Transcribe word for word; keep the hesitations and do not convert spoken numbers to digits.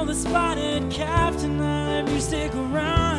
the spotted calf tonight if you stick around.